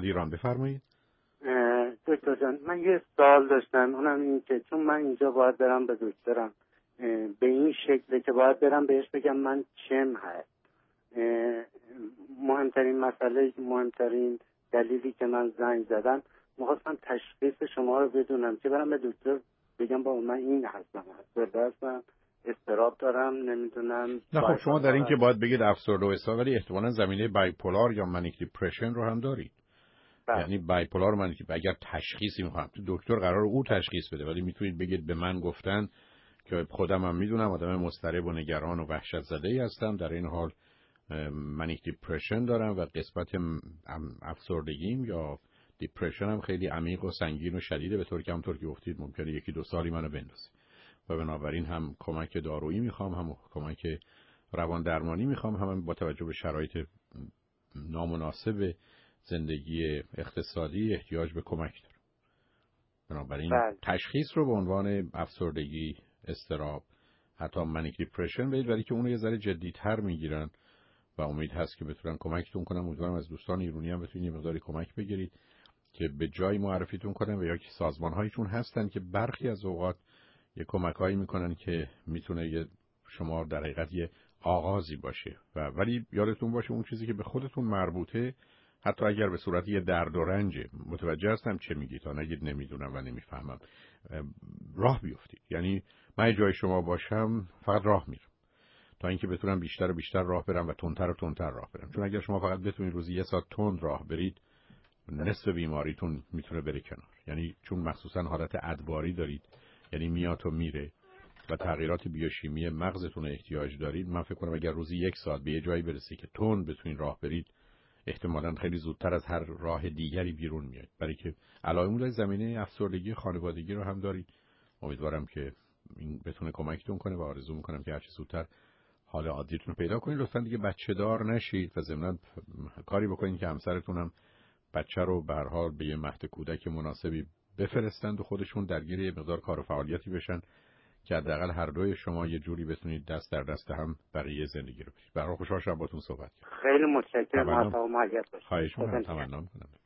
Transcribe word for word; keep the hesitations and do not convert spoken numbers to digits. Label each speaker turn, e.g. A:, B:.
A: ایران. بفرمایید.
B: دکتر جان من یه سوال داشتم، اونم این که چون من اینجا باید برم به دکترم به این شکله که باید برم بهش بگم من چم هست، مهمترین مسئله مهمترین دلیلی که من زنگ زدم میخواستم تشخیص شما رو بدونم که برم به دکتر بگم با من این هستم هستم استراب دارم نمیدونم.
A: نه خب شما در این که باید بگید افسرده و استراب، ولی احتمالاً زمینه بایپولار یا منیک دیپرشن رو هم دارید. بله. یعنی بایپولار منیک اگر تشخیصی میخوام دکتر قرار او تشخیص بده، ولی میتونید بگید به من گفتن که خودم هم میدونم آدم مضطرب و نگران و وحشت زده‌ای هستم، در این حال منیک دیپرشن دارم و قسمت افسردگیم یا دیپرشن هم خیلی عمیق و سنگین و شدیده، به طور که همونطور که گفتید ممکنه یکی دو سالی منو بندازه و بنابراین هم کمک دارویی میخوام هم کمک روان درمانی میخوام، هم با توجه به شرایط نامناسب زندگی اقتصادی احتیاج به کمک دارم. بنابراین بله. تشخیص رو به عنوان افسردگی، اضطراب، حتی منیک دیپرشن بدید، ولی که اونو یه ذره جدی‌تر میگیرن و امید هست که بتونن کمکتون کنن. امیدوارم از دوستان ایرانی هم بتونید یه مقداری کمک بگیرید که به جای معرفیتون کنن و یا که سازمان‌هایشون هستن که برخی از اوقات یه کمکایی میکنن که میتونه یه شما در حقیقت یه آغازی باشه و ولی یادتون باشه اون چیزی که به خودتون مربوطه، حتی اگر به صورت یه درد و رنجه، متوجه هستم چه میگید تا نگید نمیدونم و نمیفهمم، راه بیفتید. یعنی من جای شما باشم فقط راه میرم تا اینکه بتونم بیشتر و بیشتر راه برم و تندتر و تندتر راه برم، چون اگر شما فقط بتونید روزی یه ساعت تند راه برید نصف بیماریتون میتونه بره کنار. یعنی چون مخصوصا حالت ادواری دارید، یعنی میاد و میره و تغییرات بیوشیمی مغزتون احتیاج دارید، من فکر کنم اگر روزی یک ساعت به یه جایی برسید که تند بتونید راه برید احتمالاً خیلی زودتر از هر راه دیگری بیرون میاد. برای که علائم در زمینه افسردگی خانوادگی رو هم دارید. امیدوارم که این بتونه کمکتون کنه و آرزو میکنم که هر چه زودتر حال عادیتون رو پیدا کنید. لطفاً دیگه بچه دار نشید و ضمناً کاری بکنید که همسرتون هم بچه رو به هر حال به یه مهد کودک مناسبی بفرستند و خودشون درگیر یه مقدار کار و فعالیتی بشن که حداقل هر دوی شما یه جوری بتونید دست در دست هم برای زندگی رو برید. برای خوشحال شدم باهاتون صحبت کردم.
B: خیلی متشکرم. موفق و معید باشید.
A: خواهش می‌کنم. تمنا می‌کنم.